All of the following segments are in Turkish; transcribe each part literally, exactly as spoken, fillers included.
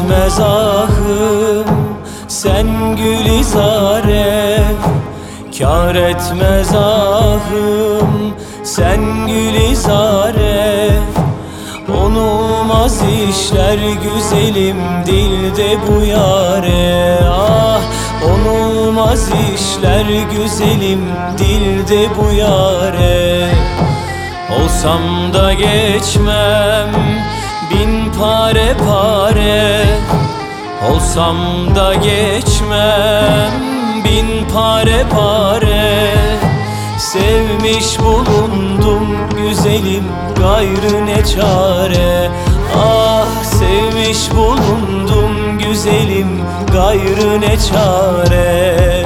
etmez ahım sen gülizare, kâr etmez ahım sen gülizare. Onulmaz işler güzelim dilde bu yare. Ah, onulmaz işler güzelim dilde bu yare. Olsam da geçmem bin pare pare, olsam da geçmem bin pare pare. Sevmiş bulundum güzelim gayrı ne çare. Ah, sevmiş bulundum güzelim gayrı ne çare.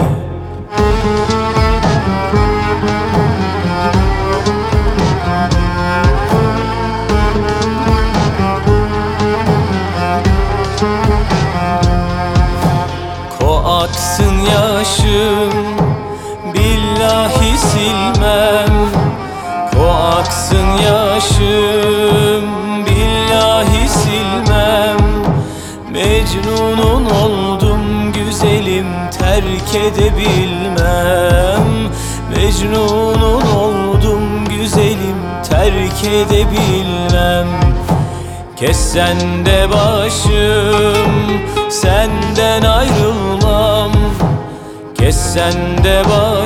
Ko aksın yaşım billahi silmem, ko aksın yaşım billahi silmem. Mecnunun oldum güzelim terk edebilmem. Mecnunun oldum güzelim terk edebilmem. Kessen de başım senden ayrılmam, kessen de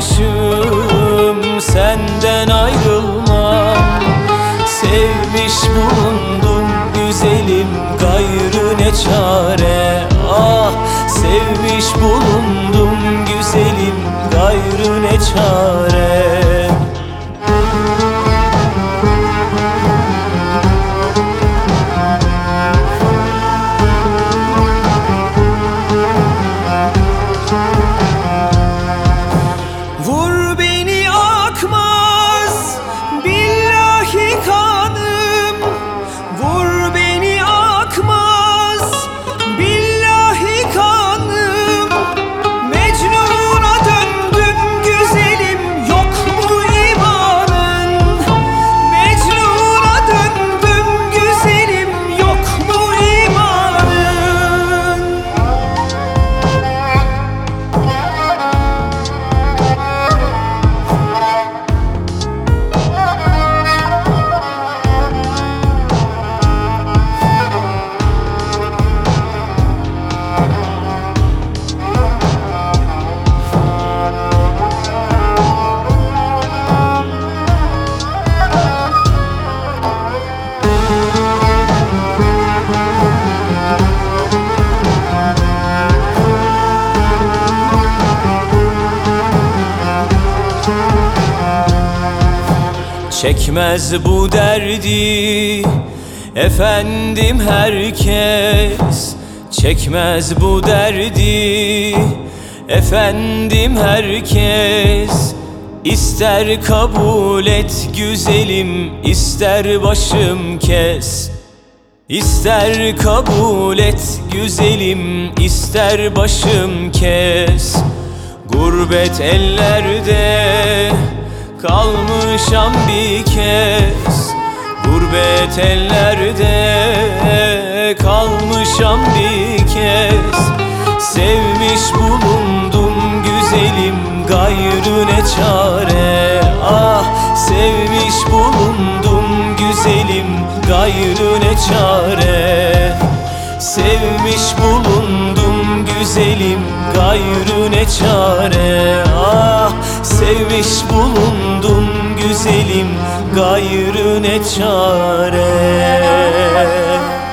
başım senden ayrılmam. Sevmiş bulundum güzelim gayrı ne çare. Ah, sevmiş bulundum güzelim gayrı ne çare. Vur beni akmaz billahi kanım, vur beni akmaz billahi kanım. Mecnun'a döndüm güzelim yok mu imanın? Mecnun'a döndüm güzelim yok mu imanın? Çekmez bu derdi efendim herkes, çekmez bu derdi efendim herkes. İster kabul et güzelim, ister başım kes. İster kabul et güzelim, ister başım kes. Gurbet ellerde kalmışam bir kez, gurbet ellerde kalmışam bir kez. Sevmiş bulundum güzelim gayrı ne çare. Ah, sevmiş bulundum güzelim gayrı ne çare. Sevmiş bulundum güzelim gayrı ne çare. Ah, sevmiş bulundum güzelim gayrı ne çare.